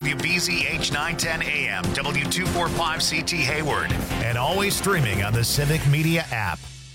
WBZ H910 AM, W245CT Hayward, and always streaming on the Civic Media app.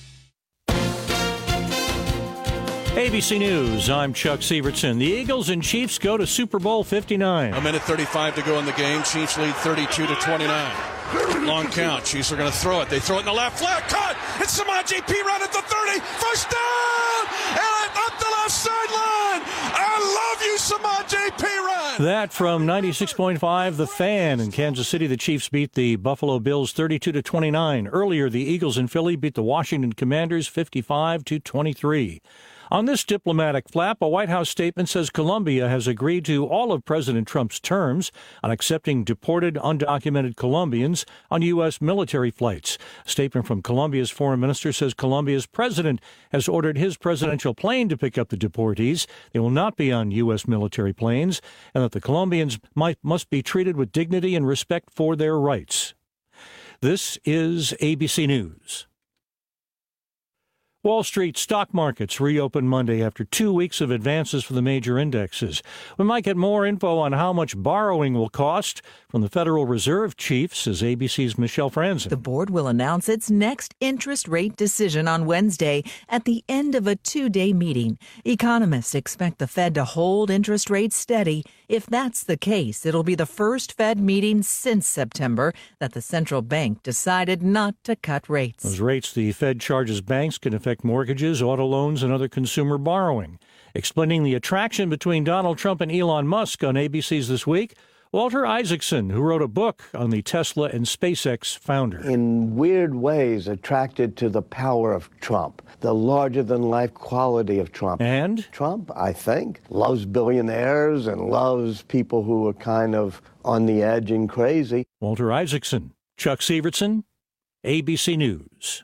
ABC News, I'm Chuck Sievertson. The Eagles and Chiefs go to Super Bowl 59. A minute 35 to go in the game. Chiefs lead 32-29. Long count. Chiefs are going to throw it. They throw it in the left flat. Cut! It's Samaje Perine at the 30. First down! And up the left sideline! I love you, Samaje Perine! That from 96.5 The Fan. In Kansas City, the Chiefs beat the Buffalo Bills 32-29. Earlier, the Eagles in Philly beat the Washington Commanders 55-23. On this diplomatic flap, a White House statement says Colombia has agreed to all of President Trump's terms on accepting deported undocumented Colombians on U.S. military flights. A statement from Colombia's foreign minister says Colombia's president has ordered his presidential plane to pick up the deportees. They will not be on U.S. military planes, and that the Colombians must be treated with dignity and respect for their rights. This is ABC News. Wall Street stock markets reopened Monday after 2 weeks of advances for the major indexes. We might get more info on how much borrowing will cost from the Federal Reserve chief, says ABC's Michelle Franzen. The board will announce its next interest rate decision on Wednesday at the end of a two-day meeting. Economists expect the Fed to hold interest rates steady. If that's the case, it'll be the first Fed meeting since September that the central bank decided not to cut rates. Those rates the Fed charges banks can affect mortgages, auto loans, and other consumer borrowing. Explaining the attraction between Donald Trump and Elon Musk on ABC's This Week, Walter Isaacson, who wrote a book on the Tesla and SpaceX founder. In weird ways, attracted to the power of Trump, the larger-than-life quality of Trump. And? Trump, I think, loves billionaires and loves people who are kind of on the edge and crazy. Walter Isaacson, Chuck Sievertson, ABC News.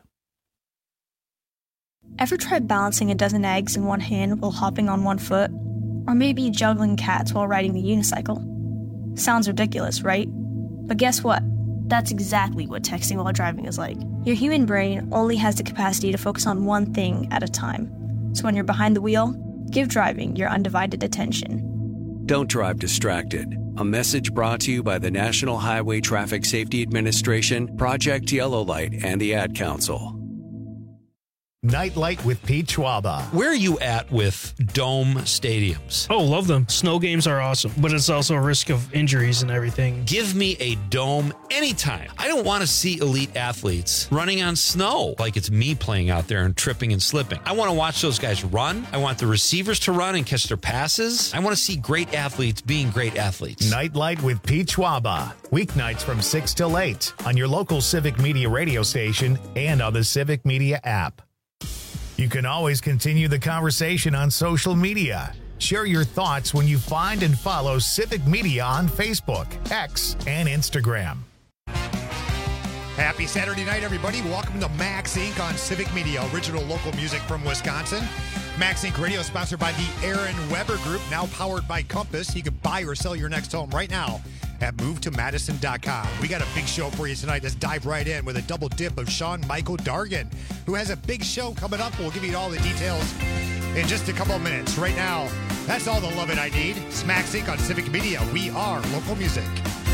Ever tried balancing a dozen eggs in one hand while hopping on one foot? Or maybe juggling cats while riding the unicycle? Sounds ridiculous, right? But guess what? That's exactly what texting while driving is like. Your human brain only has the capacity to focus on one thing at a time. So when you're behind the wheel, give driving your undivided attention. Don't drive distracted. A message brought to you by the National Highway Traffic Safety Administration, Project Yellow Light, and the Ad Council. Nightlight with Pete Schwaba. Where are you at with dome stadiums? Oh, love them. Snow games are awesome, but it's also a risk of injuries and everything. Give me a dome anytime. I don't want to see elite athletes running on snow like it's me playing out there and tripping and slipping. I want to watch those guys run. I want the receivers to run and catch their passes. I want to see great athletes being great athletes. Nightlight with Pete Schwaba. Weeknights from 6 till 8 on your local Civic Media radio station and on the Civic Media app. You can always continue the conversation on social media. Share your thoughts when you find and follow Civic Media on Facebook, X, and Instagram. Happy Saturday night, everybody. Welcome to Max Inc. on Civic Media, original local music from Wisconsin. Max Inc. Radio is sponsored by the Aaron Weber Group, now powered by Compass. You can buy or sell your next home right now at movetomadison.com. We got a big show for you tonight. Let's dive right in with a double dip of Sean Michael Dargan, who has a big show coming up. We'll give you all the details in just a couple of minutes. Right now, that's all the loving I need. It's Max Inc. on Civic Media. We are local music.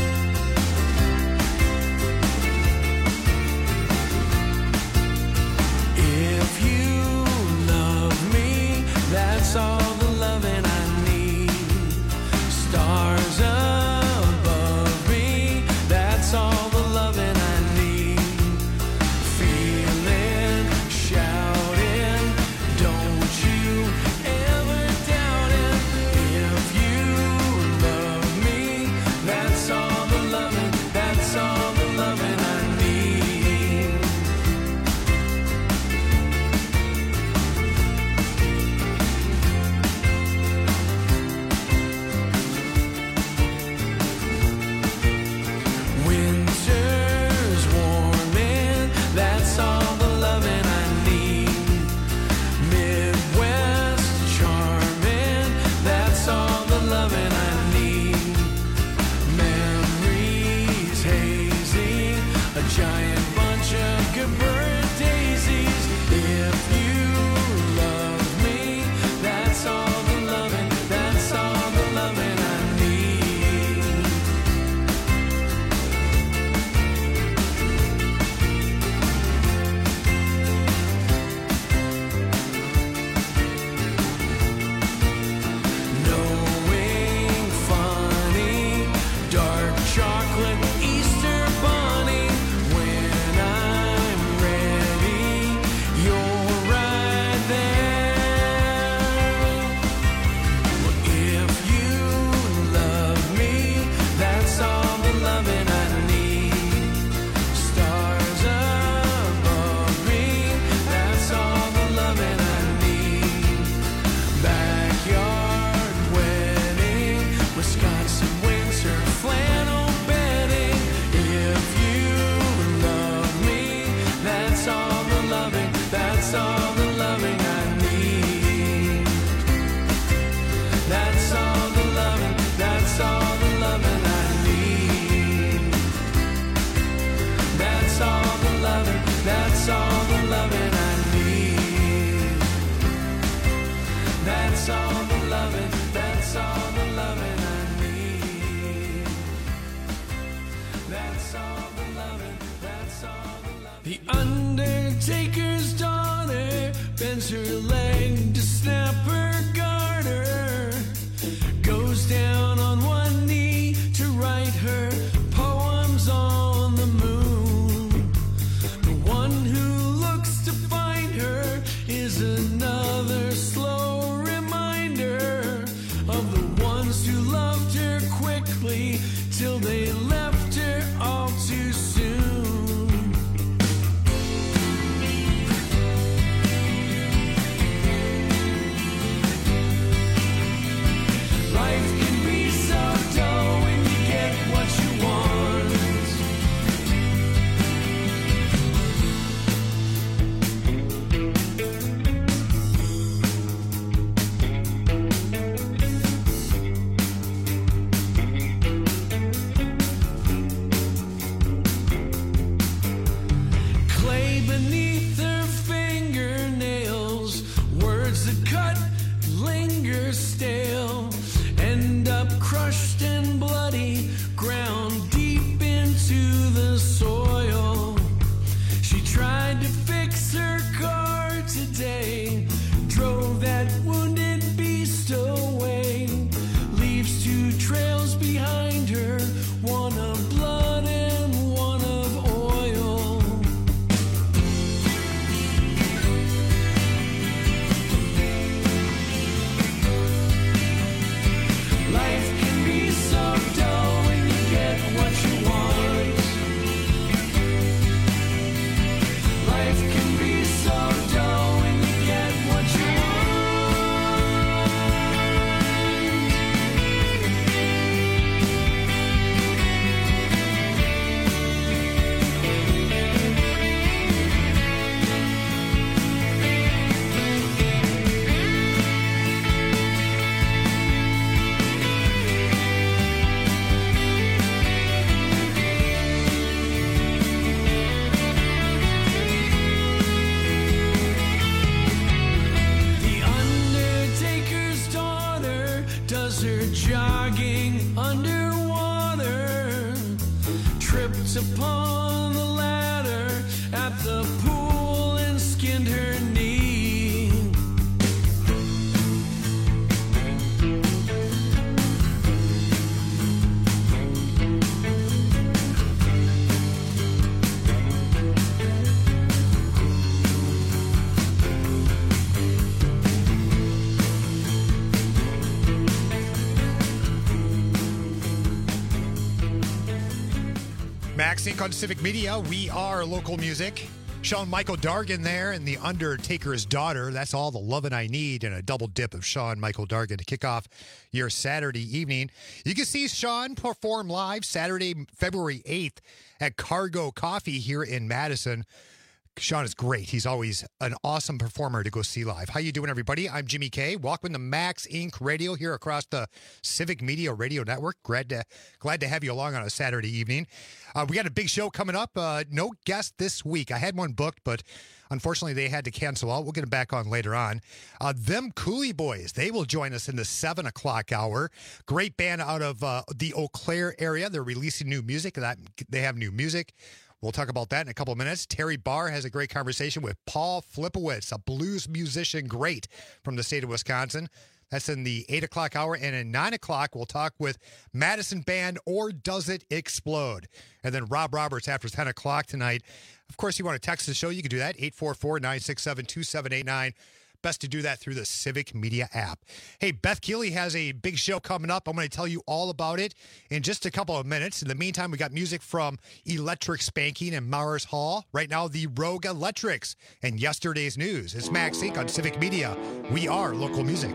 If you love me, that's all the loving I need. Stars above me, that's all the loving I need. Feeling, shouting, don't you ever doubt it. If you love me, that's all the loving, that's all the loving I need. Winter's warming, that's all the loving I need. Midwest charming, that's all the loving I need. Memories hazy, a giant bunch of good daisies. If you love me, that's all the loving, that's all the loving I need. The undertaker's daughter bends her leg to snap her garter, goes down on one knee to write her poems on the moon. The one who looks to find her is another slow reminder of the ones who loved her quickly till they left her all too soon. Life can be so dull when you get what you want. Clay beneath her fingernails, words that cut linger stale, end up crushed and bloody, ground deep into the soil. She tried to fix her car today, drove that wounded beast away, leaves two trails behind her, one of blood and one of oil. Life can be so dull when you get what you want. Life can be so dull when you get what you want. The undertaker's daughter does her jogging underwater, tripped upon the ladder at the pool and skinned her knee. Max Inc. on Civic Media. We are local music. Shawn Michael Dargan there and The Undertaker's Daughter. That's all the lovin' I need, and a double dip of Shawn Michael Dargan to kick off your Saturday evening. You can see Shawn perform live Saturday, February 8th at Cargo Coffee here in Madison. Shawn is great. He's always an awesome performer to go see live. How you doing, everybody? I'm Jimmy K. Welcome to Max Inc. Radio here across the Civic Media Radio Network. Glad to have you along on a Saturday evening. We got a big show coming up. No guest this week. I had one booked, but unfortunately they had to cancel out. We'll get them back on later on. Them Cooley Boys, they will join us in the 7 o'clock hour. Great band out of the Eau Claire area. They're releasing new music. They have new music. We'll talk about that in a couple of minutes. Terry Barr has a great conversation with Paul Flipowitz, a blues musician great from the state of Wisconsin. That's in the 8 o'clock hour. And at 9 o'clock, we'll talk with Madison Band, Or Does It Explode? And then Rob Roberts after 10 o'clock tonight. Of course, you want to text the show, you can do that, 844-967-2789. Best to do that through the Civic Media app. Hey, Beth Keeley has a big show coming up. I'm going to tell you all about it in just a couple of minutes. In the meantime, we got music from Electric Spanking and Mars Hall. Right now, the Rogue Electrics and yesterday's news. It's Max Inc. on Civic Media. We are local music.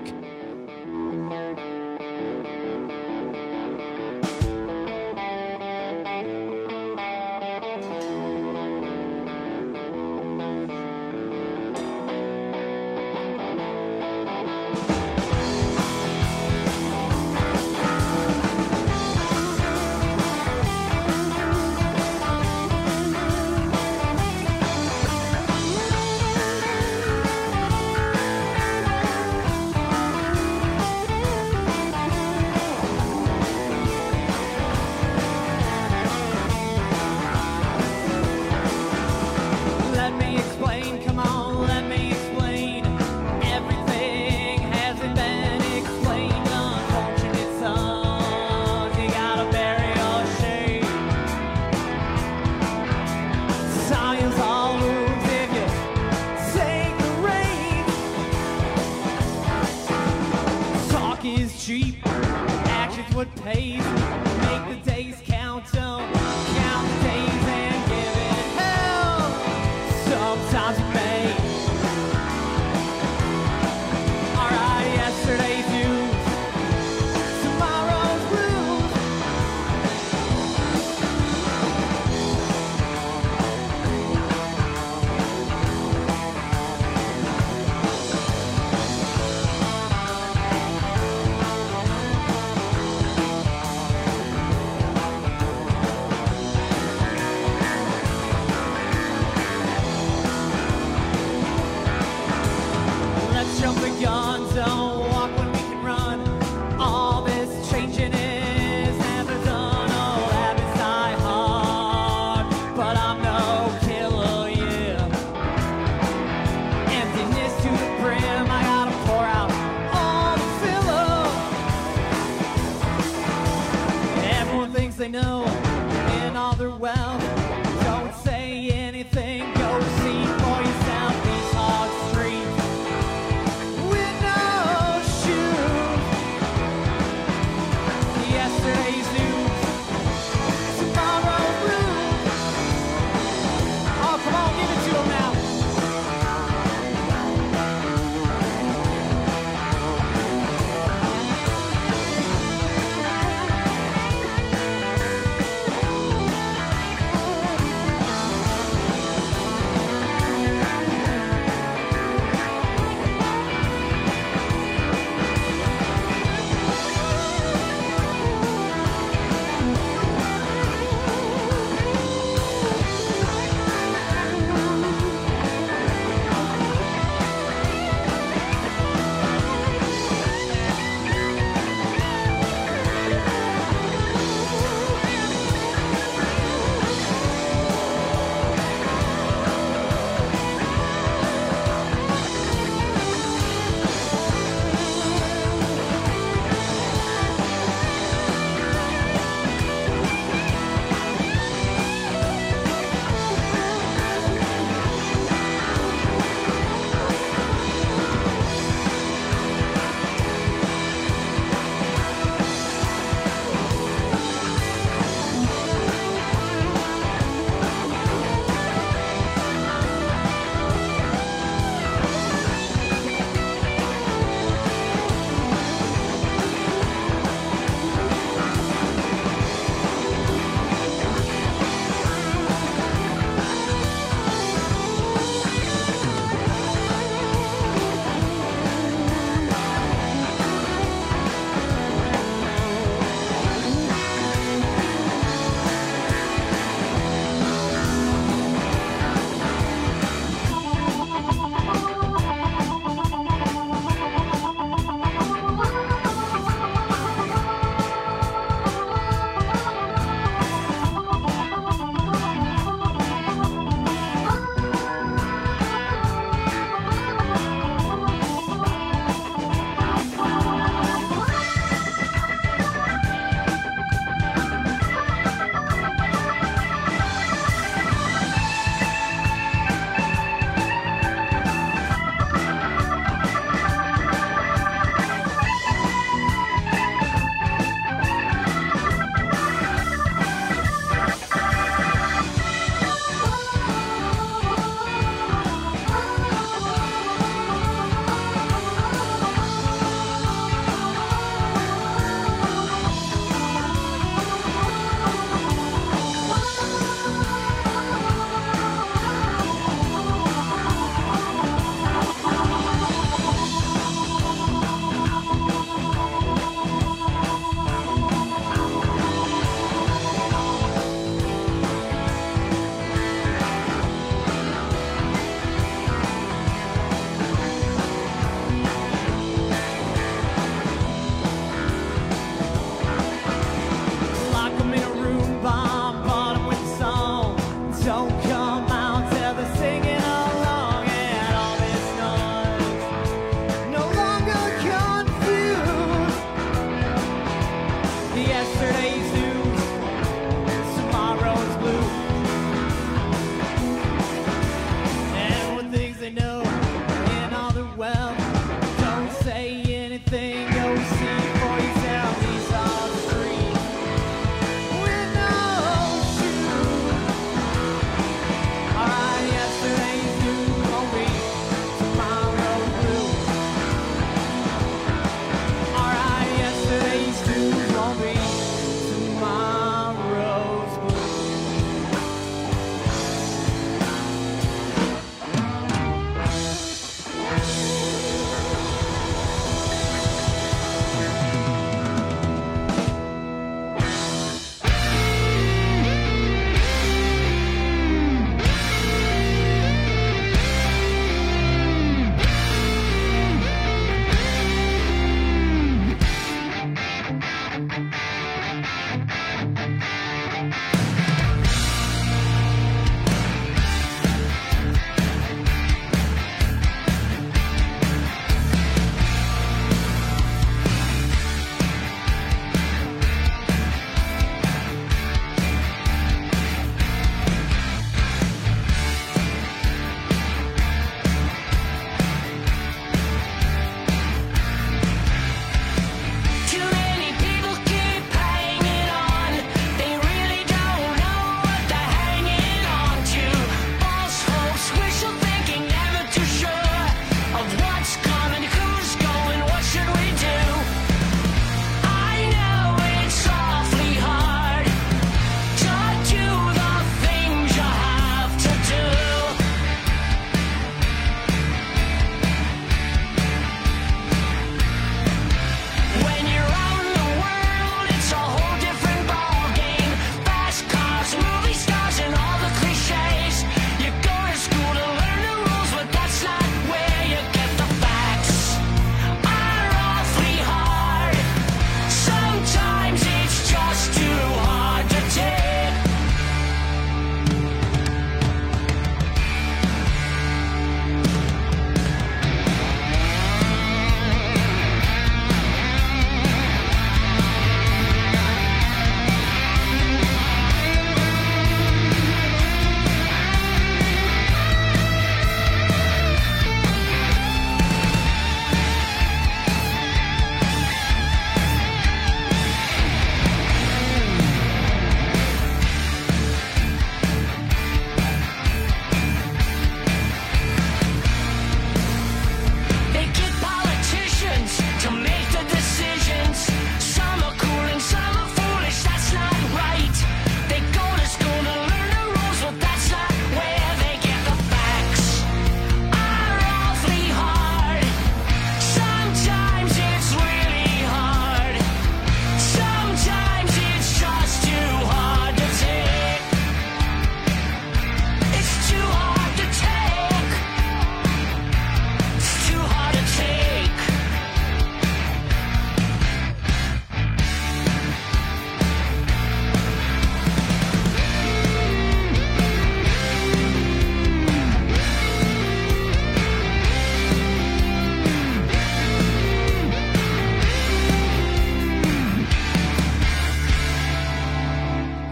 haze. Make the days count, don't count the days and give it hell. Sometimes it may. Alright, yesterday's news, tomorrow's blues. Let's jump the gun, don't walk when we can run. All this changing is never done. Old habits die hard, but I'm no killer, yeah. Emptiness to the brim, I gotta pour out all the filler. Everyone thinks they know in all their wealth. Don't say anything, go see for yourself these hard streets with no shoes. Yesterday's news, tomorrow's blues. Oh, come on, give it to 'em now.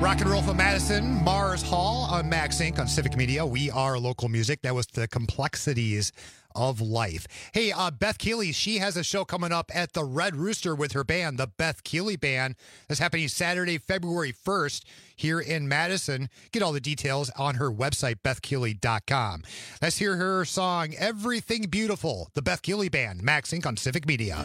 Rock and roll from Madison, Mars Hall on Max Inc. on Civic Media. We are local music. That was The Complexities of Life. Hey, Beth Keeley, she has a show coming up at the Red Rooster with her band, the Beth Keeley Band. That's happening Saturday, February 1st here in Madison. Get all the details on her website, bethkeeley.com. Let's hear her song, Everything Beautiful, the Beth Keeley Band, Max Inc. on Civic Media.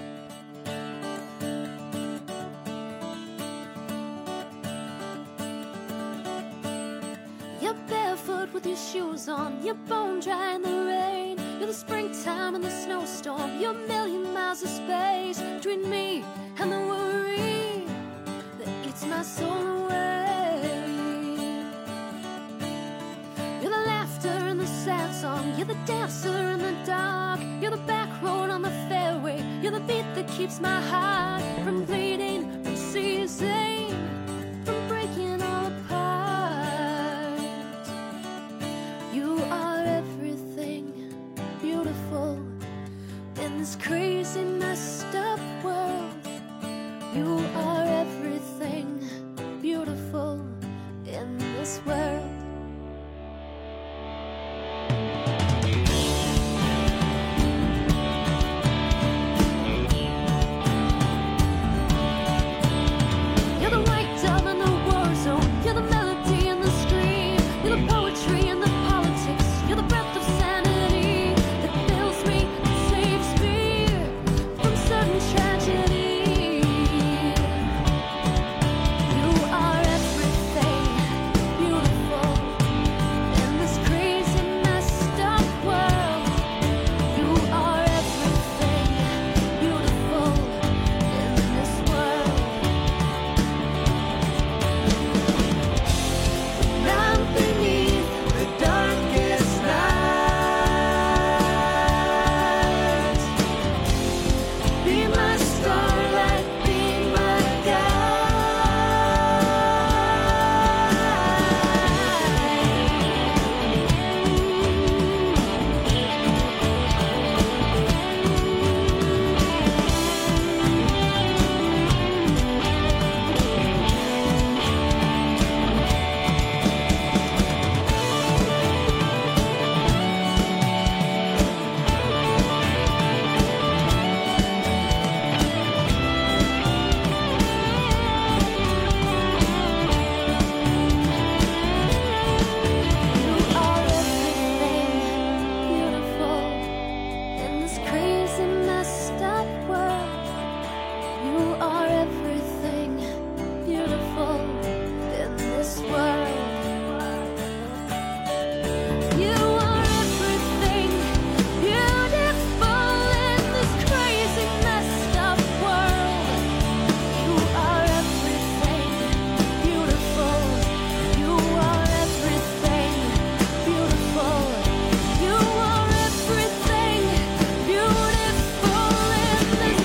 You're barefoot with your shoes on, you're bone dry in the rain. You're the springtime and the snowstorm, you're a million miles of space between me and the worry that eats my soul away. You're the laughter and the sad song, you're the dancer in the dark, you're the back road on the fairway, you're the beat that keeps my heart from bleeding, from seizing, from breaking all apart. You are everything beautiful in this crazy messed up world. You are everything beautiful in this world. You're the white dove in the war zone, you're the melody in the stream, you're the poetry in the politics, you're the breath of sanity that fills me and saves me from sudden tragedy. You are everything beautiful in this crazy messed up world. You are everything beautiful in this world. Down beneath the darkest night, be my starlight, be my beautiful in this crazy messed up world. You are everything beautiful in this world. You are everything beautiful in this crazy messed up world. You are everything beautiful. You are everything beautiful. You are everything beautiful in this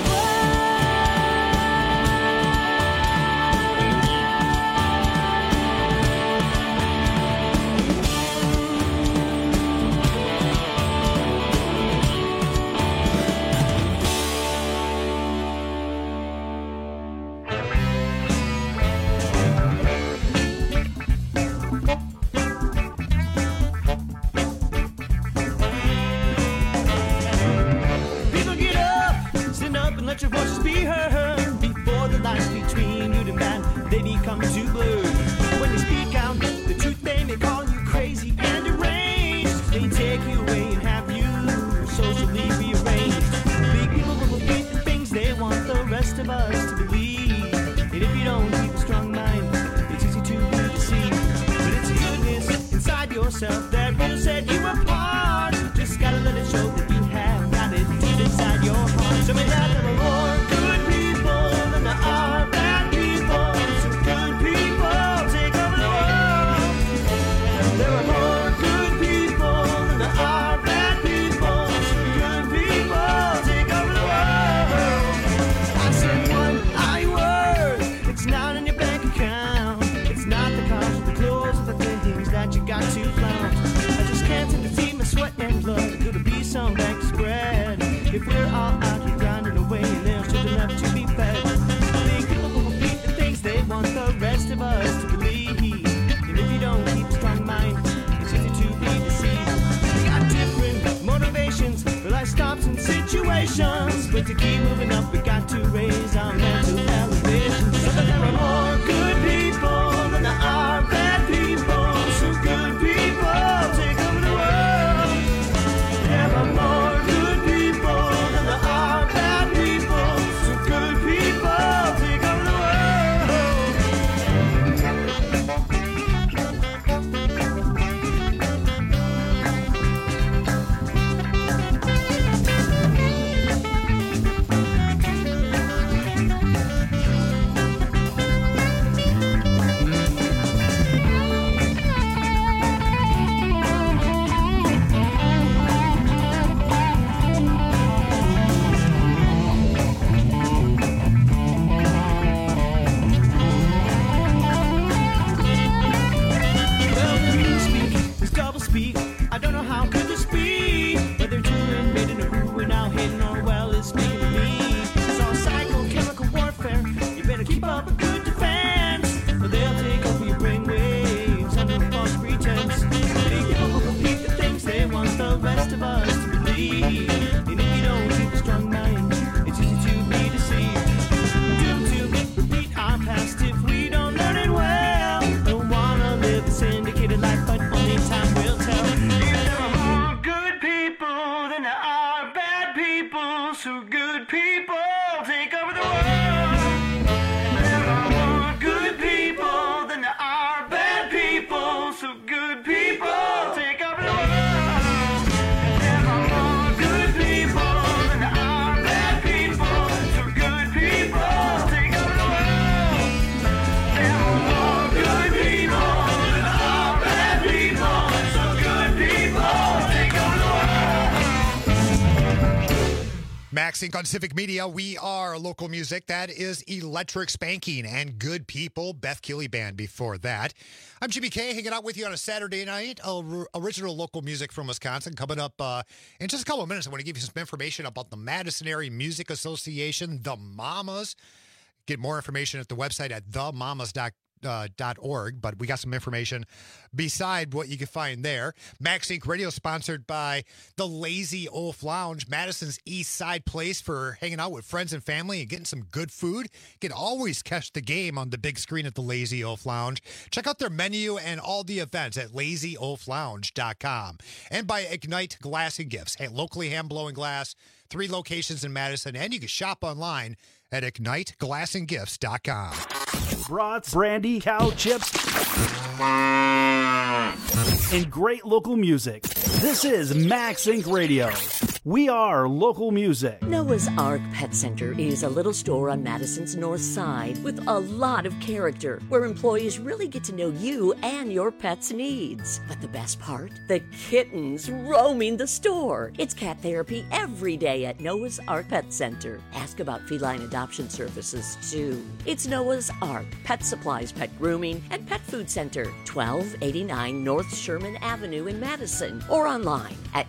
People get up, stand up and let your voices be heard. Before the lines between you and man, they become too blurred. When you speak out the truth, they may call you crazy and deranged. They take you away and have you socially rearranged. Big people will repeat the things they want the rest of us to believe. And if you don't keep a strong mind, it's easy to be deceived. But it's goodness inside yourself that will set you apart. Just gotta let it show that you have got it deep inside your heart. So may that there are more good people than there are bad people. So good people take over the world. There are more good people than there are bad people. So good people take over the world. I said one I word. It's not in your bank account. It's not the cars or the clothes or the things that you got to flaunt. So good people take over the world. There are more good people than there are bad people. So good people take over the world. There are more good people than there are bad people. So good people take over the world. Max Inc. on Civic Media. We are local music. That is Electric Spanking and Good People, Beth Keeley Band before that. I'm Jimmy K, hanging out with you on a Saturday night. Original local music from Wisconsin. Coming up in just a couple of minutes, I want to give you some information about the Madison Area Music Association, the Mamas. Get more information at the website at themamas.org, but we got some information beside what you can find there. Max Inc. Radio sponsored by the Lazy Oaf Lounge, Madison's East Side place for hanging out with friends and family and getting some good food. You can always catch the game on the big screen at the Lazy Oaf Lounge. Check out their menu and all the events at lazyoaflounge.com. And by Ignite Glass and Gifts, locally hand-blowing glass, 3 locations in Madison, and you can shop online at igniteglassandgifts.com. Brats, brandy, cow chips, and great local music. This is Max Inc. Radio. We are local music. Noah's Ark Pet Center is a little store on Madison's north side with a lot of character, where employees really get to know you and your pet's needs. But the best part? The kittens roaming the store. It's cat therapy every day at Noah's Ark Pet Center. Ask about feline adoption services, too. It's Noah's Ark Pet Supplies, Pet Grooming, and Pet Food Center, 1289 North Sherman Avenue in Madison, or online at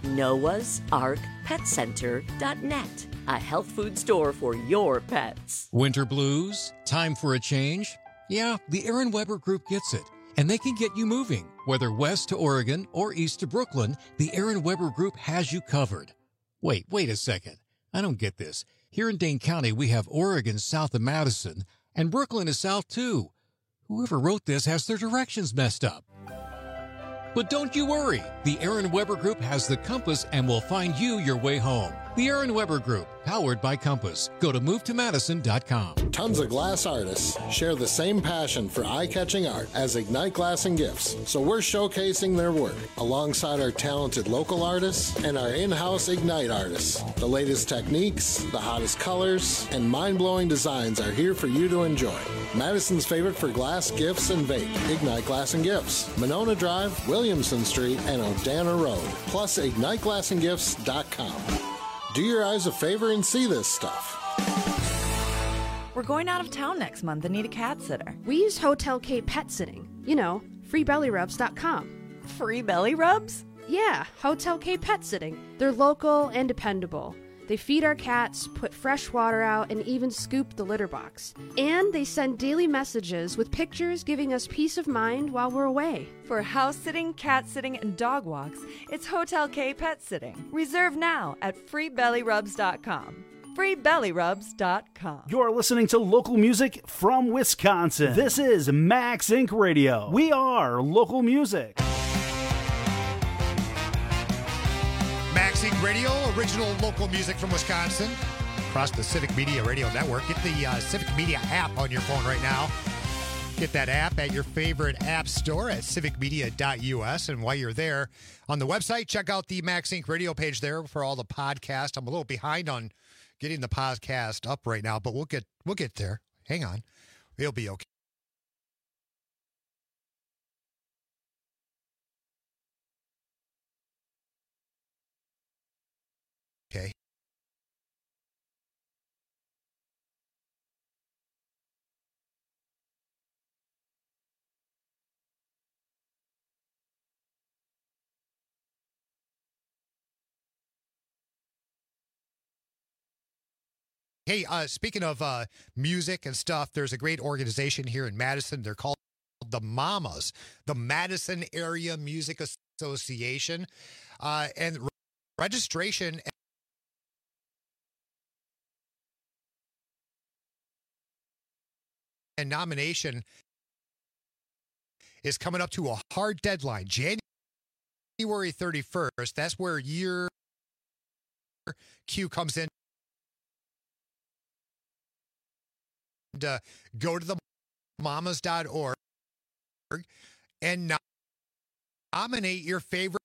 noahsarkpetcenter.net. A health food store for your pets. Winter blues? Time for a change? Yeah, the Aaron Weber Group gets it. And they can get you moving. Whether west to Oregon or east to Brooklyn, the Aaron Weber Group has you covered. Wait a second. I don't get this. Here in Dane County, we have Oregon south of Madison, and Brooklyn is south too. Whoever wrote this has their directions messed up. But don't you worry. The Aaron Weber Group has the compass and will find you your way home. The Aaron Weber Group, powered by Compass. Go to movetomadison.com. Tons of glass artists share the same passion for eye-catching art as Ignite Glass and Gifts, so we're showcasing their work alongside our talented local artists and our in-house Ignite artists. The latest techniques, the hottest colors, and mind-blowing designs are here for you to enjoy. Madison's favorite for glass, gifts, and vape, Ignite Glass and Gifts, Monona Drive, Williamson Street, and Odana Road, plus IgniteGlassandGifts.com. Do your eyes a favor and see this stuff. We're going out of town next month and need a cat sitter. We use Hotel K Pet Sitting. You know, freebellyrubs.com. Free belly rubs? Yeah, Hotel K Pet Sitting. They're local and dependable. They feed our cats, put fresh water out, and even scoop the litter box. And they send daily messages with pictures giving us peace of mind while we're away. For house sitting, cat sitting, and dog walks, it's Hotel K Pet Sitting. Reserve now at freebellyrubs.com. freebellyrubs.com. You're listening to local music from Wisconsin. This is Max Inc. Radio. We are local music. Max Inc. Radio, original local music from Wisconsin, across the Civic Media Radio Network. Get the Civic Media app on your phone right now. Get that app at your favorite app store at civicmedia.us. And while you're there on the website, check out the Max Inc. Radio page there for all the podcasts. I'm a little behind on getting the podcast up right now, but we'll get there. Hang on. It'll be okay. Okay. Hey, speaking of music and stuff, there's a great organization here in Madison. They're called the Mamas, the Madison Area Music Association. And registration and nomination is coming up to a hard deadline, January 31st. That's where year Q comes in. And, go to the mamas.org and Nominate your favorite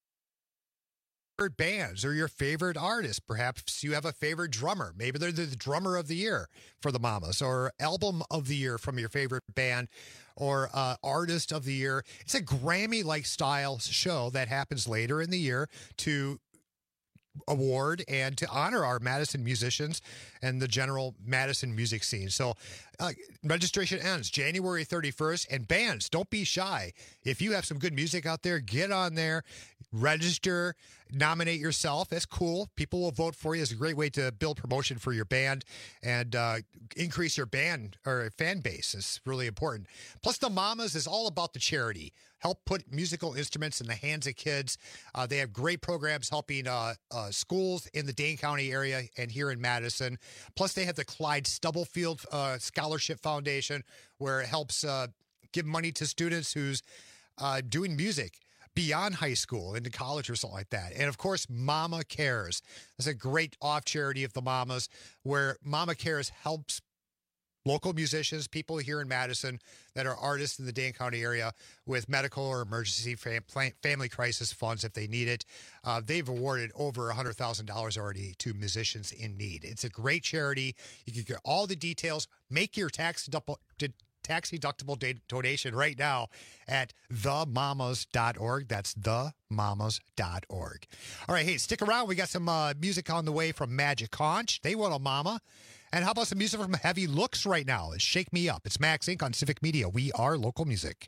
bands or your favorite artists. Perhaps you have a favorite drummer. Maybe they're the drummer of the year for the Mamas, or album of the year from your favorite band, or artist of the year. It's a Grammy-like style show that happens later in the year to award and to honor our Madison musicians and the general Madison music scene. So registration ends January 31st, and bands, don't be shy. If you have some good music out there, get on there, register, nominate yourself. That's cool. People will vote for you. It's a great way to build promotion for your band and increase your band or fan base. It's really important. Plus, the Mamas is all about the charity. Help put musical instruments in the hands of kids. They have great programs helping schools in the Dane County area and here in Madison. Plus, they have the Clyde Stubblefield Scholarship Foundation, where it helps give money to students who's doing music beyond high school into college or something like that. And of course, Mama Cares. That's a great off charity of the Mamas, where Mama Cares helps local musicians, people here in Madison that are artists in the Dane County area with medical or emergency family crisis funds if they need it. They've awarded over $100,000 already to musicians in need. It's a great charity. You can get all the details. Make your tax-deductible donation right now at themamas.org. That's themamas.org. All right, hey, stick around. We got some music on the way from Magic Conch. They want a mama. And how about some music from Heavy Looks right now? It's Shake Me Up. It's Max Inc. on Civic Media. We are local music.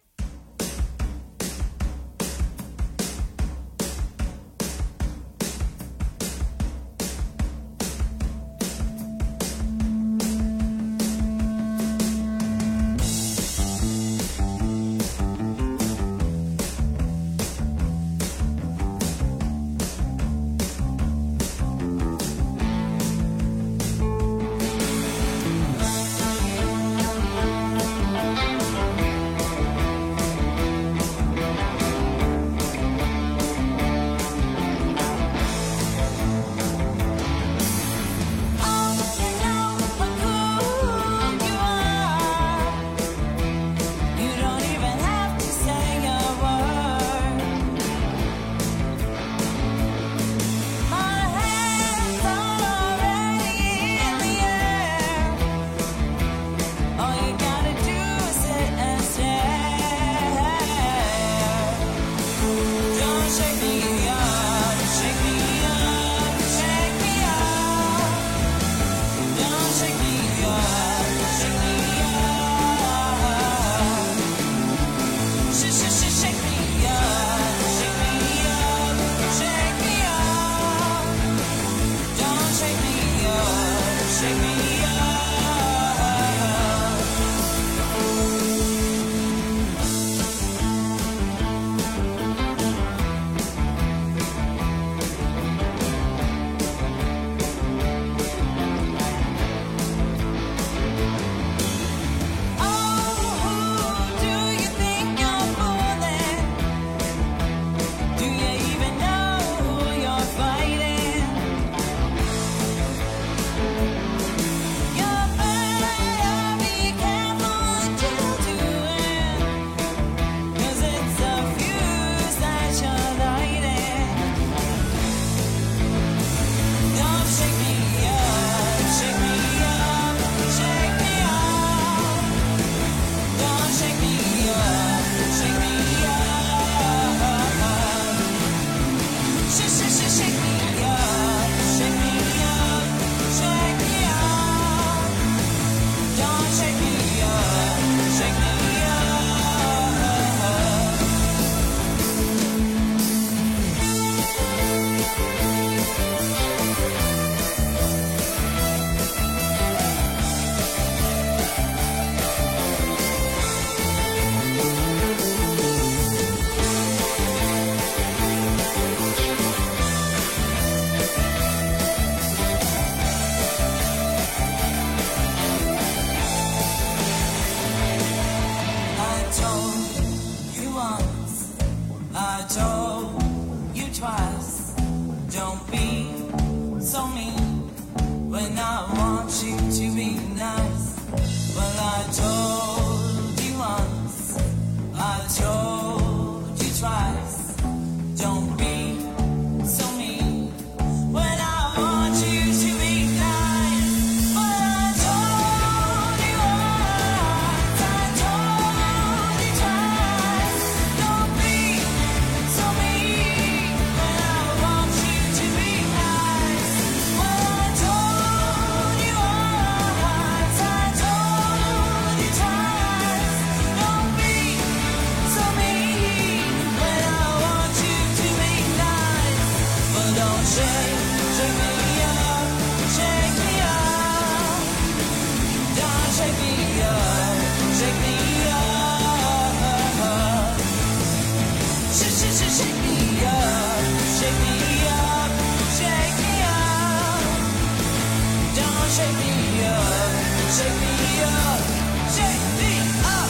Shake me up, shake me up, shake me up. Don't shake me up, shake me up, shake me up.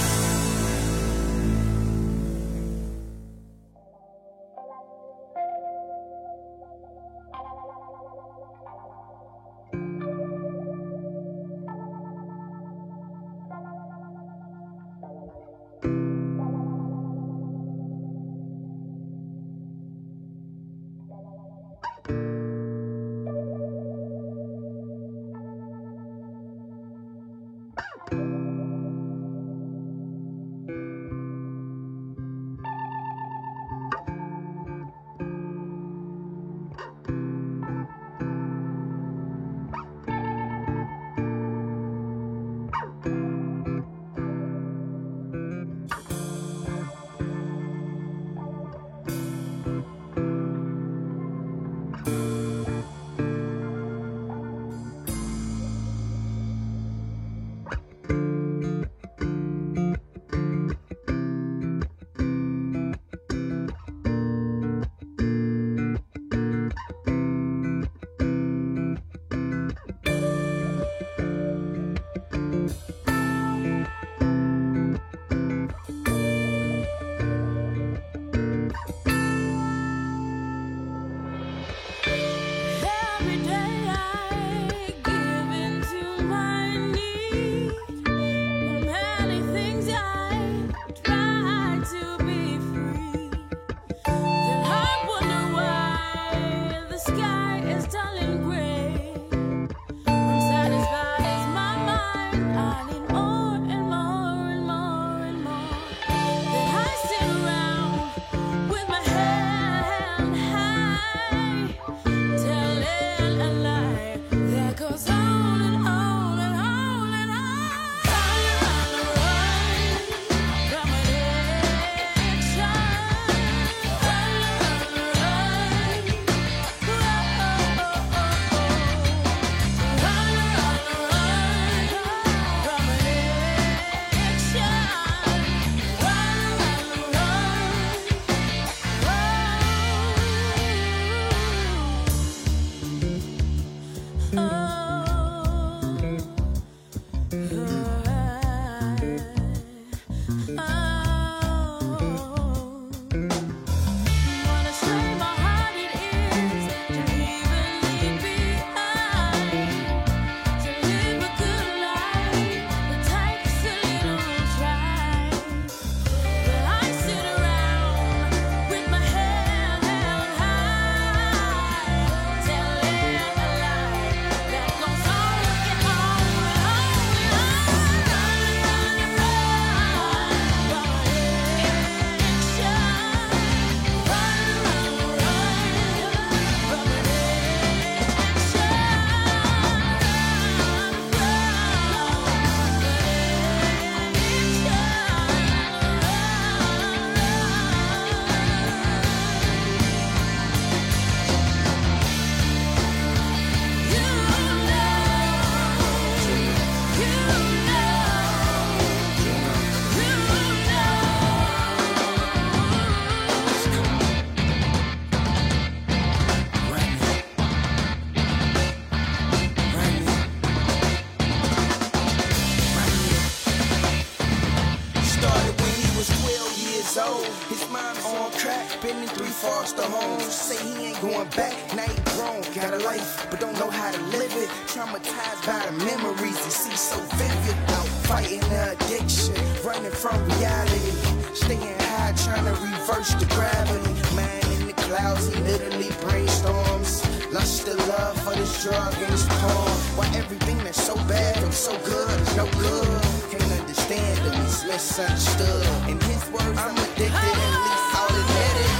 foster homes. Say he ain't going back, now he grown, got a life, but don't know how to live it. Traumatized by the memories he sees so vivid. Out fighting the addiction, running from reality. Staying high, trying to reverse the gravity. Man in the clouds, he literally brainstorms. Lust of love for this drug and this porn. Why everything that's so bad feels so good is no good. Can't understand that he's misunderstood. In his words, I'm addicted, at least I'll admit it.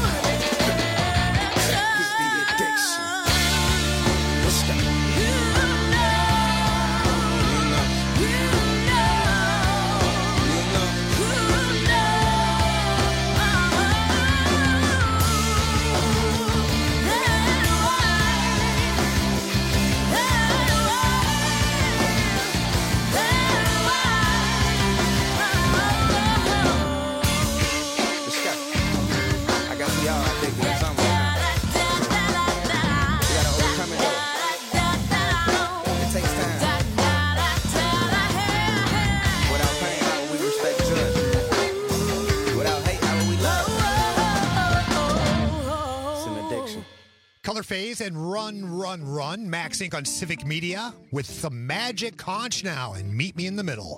Color Phase and Run. Max Inc. on Civic Media with the Magic Conch now and Meet Me in the Middle.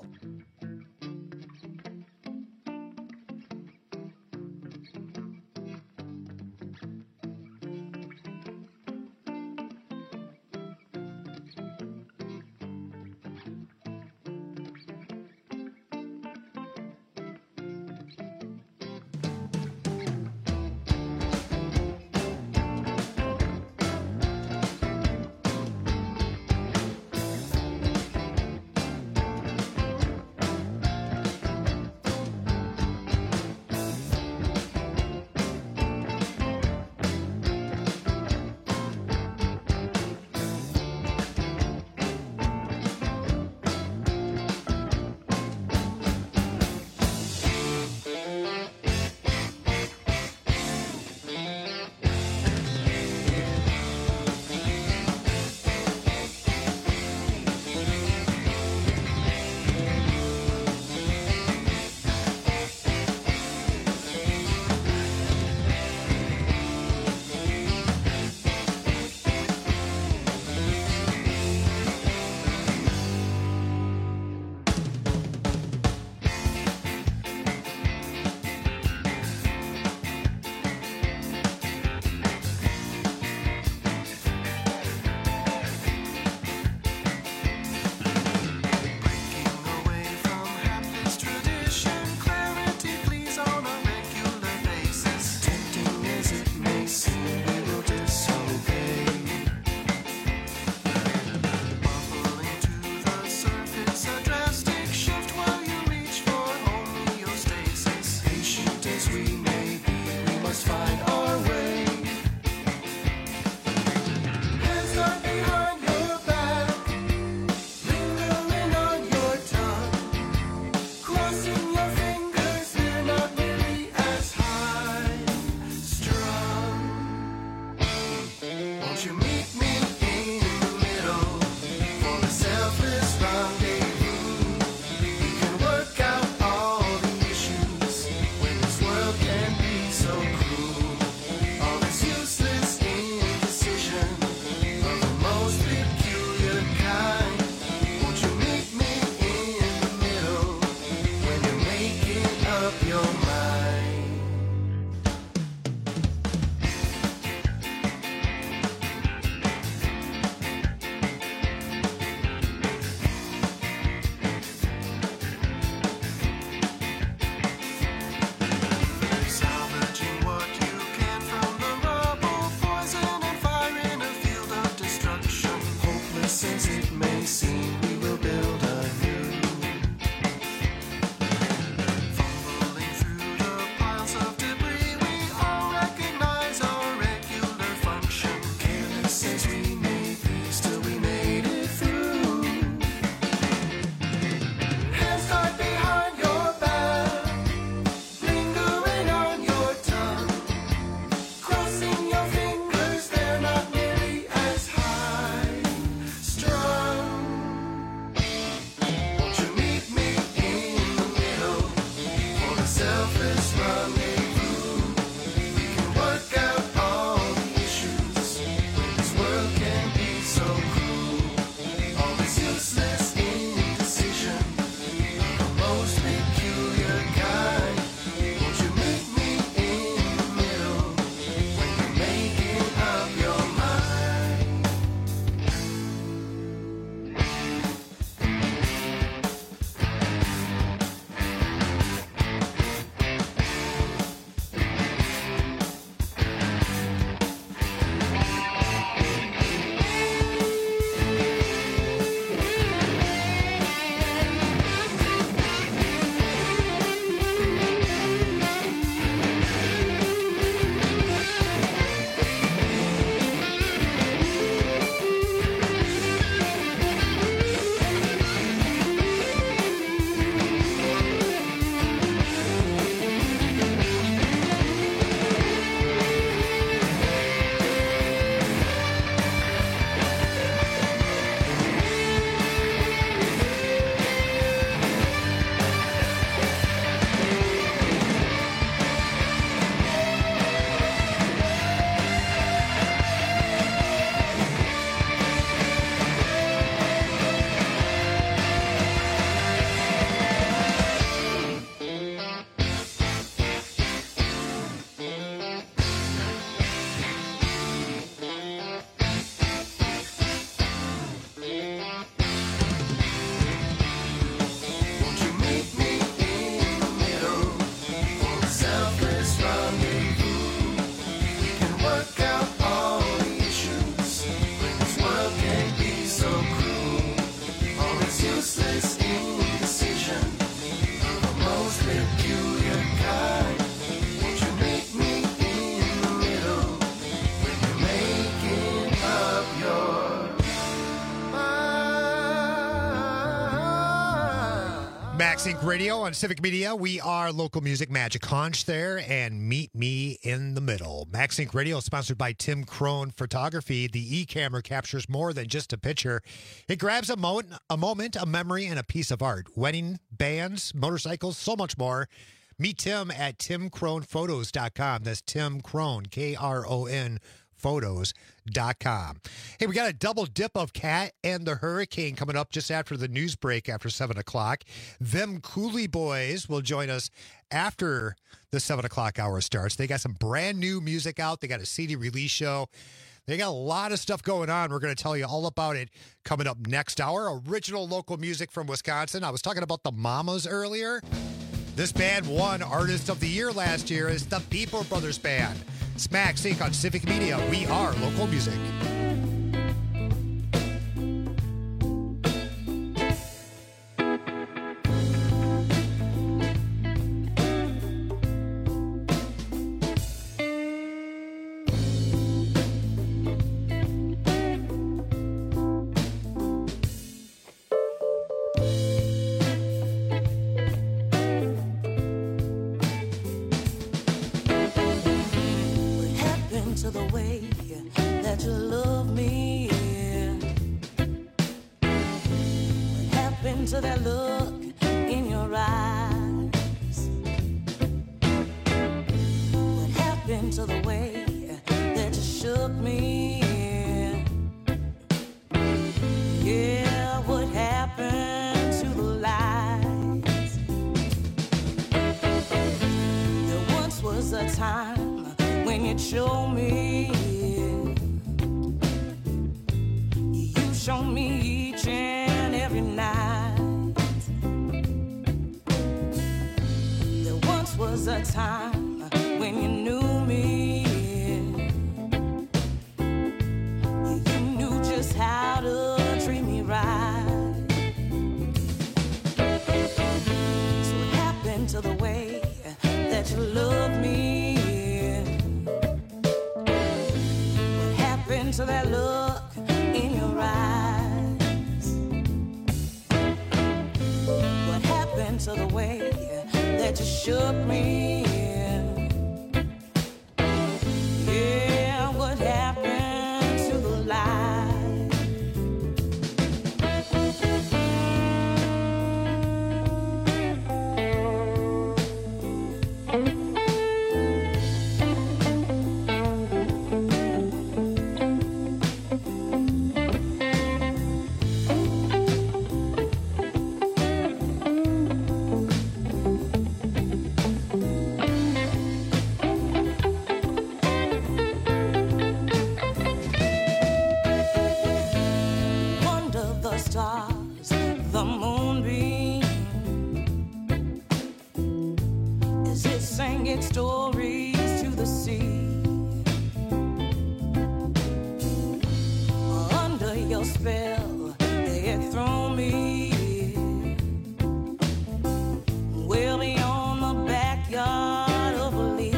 Max Inc. Radio on Civic Media. We are local music magic. Hunch there and meet me in the middle. Max Inc. Radio is sponsored by Tim Crone Photography. The e-camera captures more than just a picture. It grabs a moment, a memory, and a piece of art. Wedding, bands, motorcycles, so much more. Meet Tim at timcronephotos.com. That's Tim Crone, K-R-O-N, photos.com. Hey, we got a double dip of Cat and the Hurricane coming up just after the news break after 7 o'clock. Them Cooley Boys will join us after the 7 o'clock hour starts. They got some brand new music out. They got a CD release show. They got a lot of stuff going on. We're going to tell you all about it coming up next hour. Original local music from Wisconsin. I was talking about the Mamas earlier. This band won Artist of the Year last year. It's the People Brothers Band. It's Max Inc. on Civic Media. We are local music. To the way that you love me. What happened to that look in your eyes? What happened to the way that you shook me? Yeah, what happened to the lies? There once was a time when you showed me, you showed me each and every night. There once was a time when you knew me, you knew just how to treat me right. So what happened to the way that you love me? To that look in your eyes? What happened to the way that you shook me? Yeah, what happened to the lies? Stars, the moonbeam, as it sang its stories to the sea. Under your spell, they had thrown me well beyond the backyard of belief.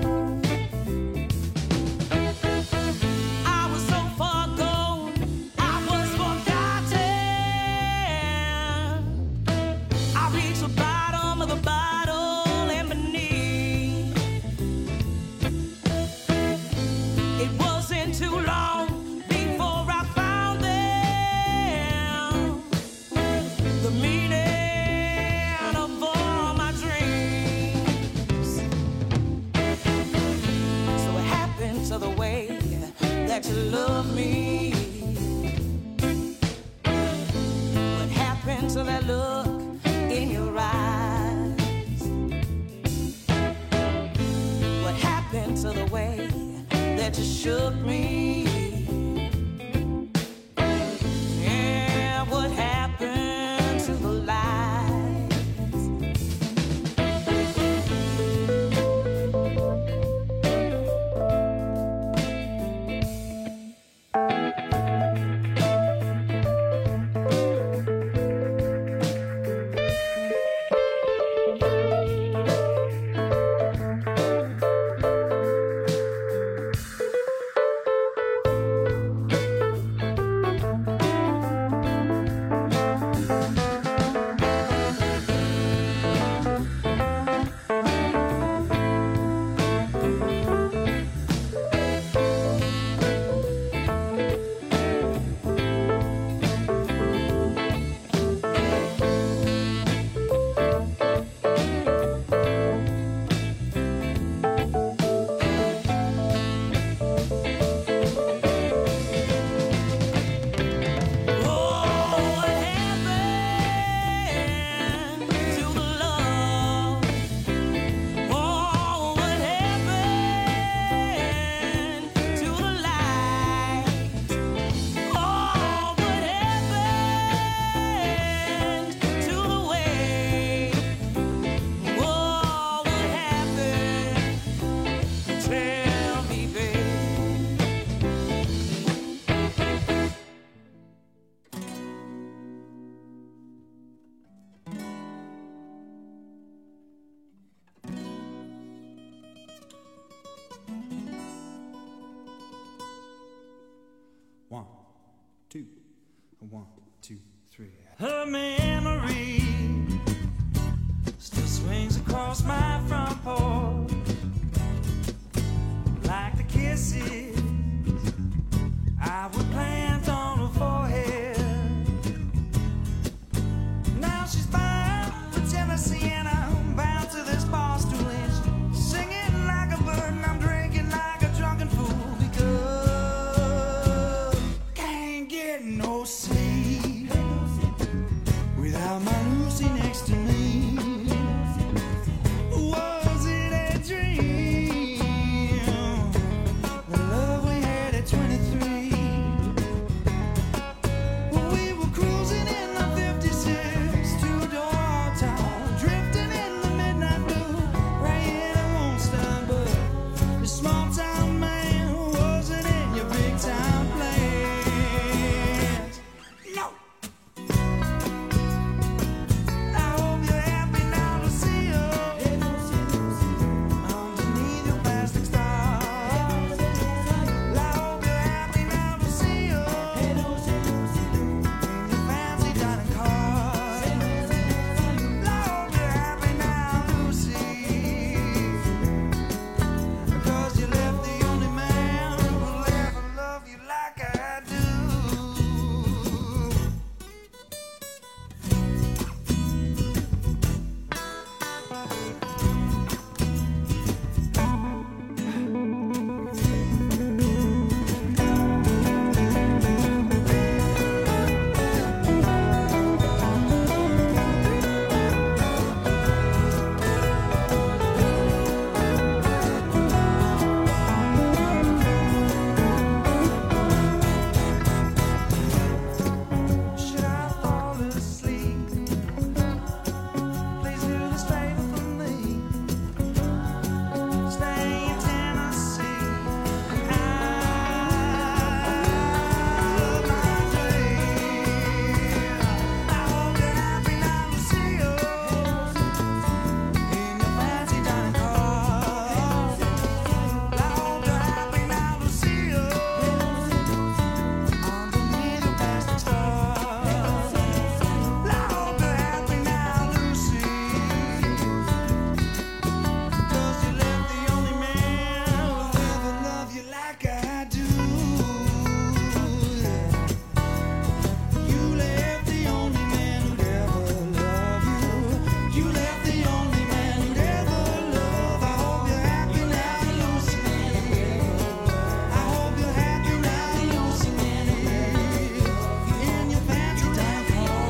I was so far gone, I was forgotten. I reached the bottom of the bottle and beneath. It wasn't too long before I found them, the meaning of all my dreams. So what happened to the way that you love me? What happened to that look in your eyes? What happened to the way that you shook me? Yeah, what happened to the lies? 2. 1, 2, 3. Her memory still swings across my front porch like the kisses I would plant on her forehead. Now she's bound for Tennessee and I'm bound to this bar stool and she's singing like a bird and I'm drinking like a drunken fool because can't get no sleep without my Lucy next to me. Was it a dream? The love we had at 23. We were cruising in the 56, two-door town, drifting in the midnight blue, praying it won't stop. But the small-town man wasn't in your big-town plans. No. I hope you're happy now to see you underneath your plastic stars. I hope you're happy now to see you in your fancy dining cars. I hope you're happy now, Lucy, because you left the only man who will ever love you like I do. Should I fall asleep? Please do this favor for me. Stay in Tennessee. I love my dream. I hope you're happy now to see you in your fancy dining cars. I hope you're happy now to see you underneath your plastic stars. I hope you're happy now, Lucy, because you left the only man who'll ever love you like I do. You left the only man who'd ever love you. You left the only man who'd ever love. I hope you're happy now, Lucy. I hope you're happy now, Lucy, in your fancy dining car,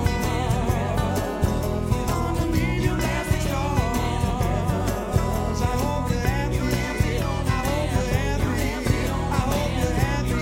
underneath your plastic stars. I hope you're happy. I hope you're happy. I hope you're happy. I hope you're happy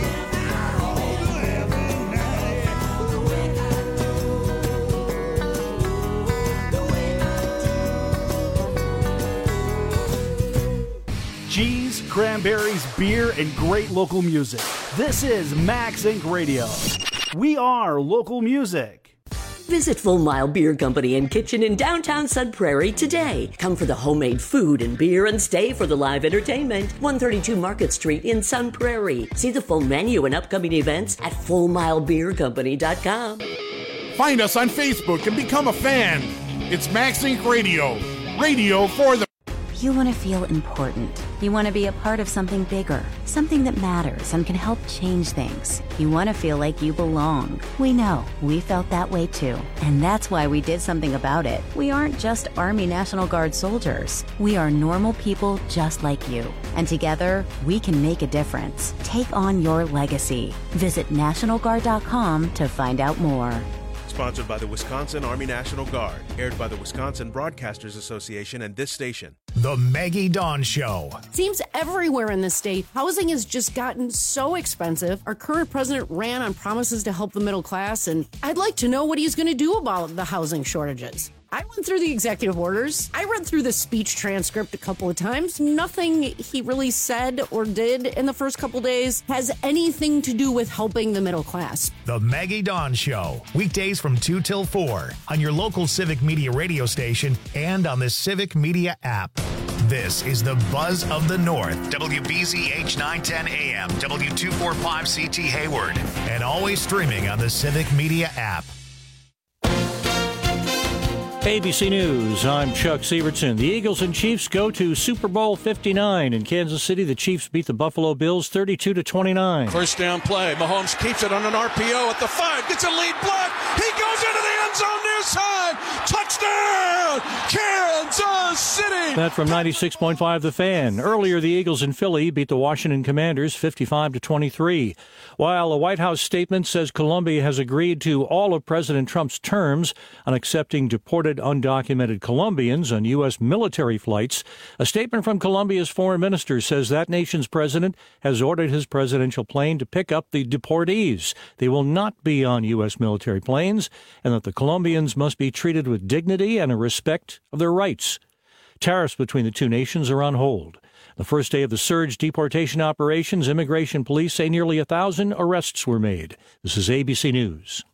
Cheese, cranberries, beer, and great local music. This is Max Inc. Radio. We are local music. Visit Full Mile Beer Company and Kitchen in downtown Sun Prairie today. Come for the homemade food and beer and stay for the live entertainment. 132 Market Street in Sun Prairie. See the full menu and upcoming events at FullMileBeerCompany.com. Find us on Facebook and become a fan. It's Max Inc. Radio. Radio for the... You want to feel important. You want to be a part of something bigger, something that matters and can help change things. You want to feel like you belong. We know. We felt that way too. And that's why we did something about it. We aren't just Army National Guard soldiers. We are normal people just like you. And together, we can make a difference. Take on your legacy. Visit NationalGuard.com to find out more. Sponsored by the Wisconsin Army National Guard. Aired by the Wisconsin Broadcasters Association and this station. The Maggie Dawn Show. Seems everywhere in the state, housing has just gotten so expensive. Our current president ran on promises to help the middle class, and I'd like to know what he's going to do about the housing shortages. I went through the executive orders. I read through the speech transcript a couple of times. Nothing he really said or did in the first couple days has anything to do with helping the middle class. The Maggie Dawn Show. Weekdays from 2 till 4 on your local Civic Media radio station and on the Civic Media app. This is the Buzz of the North, WBZH 910 AM, W245CT Hayward, and always streaming on the Civic Media app. ABC News, I'm Chuck Sievertson. The Eagles and Chiefs go to Super Bowl 59. In Kansas City, the Chiefs beat the Buffalo Bills 32-29. First down play. Mahomes keeps it on an RPO at the 5. Gets a lead block. He goes into the end zone near side. Touchdown, Kansas City. That from 96.5 The Fan. Earlier, the Eagles in Philly beat the Washington Commanders 55-23. While a White House statement says Colombia has agreed to all of President Trump's terms on accepting deported undocumented Colombians on U.S. military flights, a statement from Colombia's foreign minister says that nation's president has ordered his presidential plane to pick up the deportees. They will not be on U.S. military planes, and that the Colombians must be treated with dignity and a respect of their rights. Tariffs between the two nations are on hold. The first day of the surge deportation operations, immigration police say nearly 1,000 arrests were made. This is ABC News.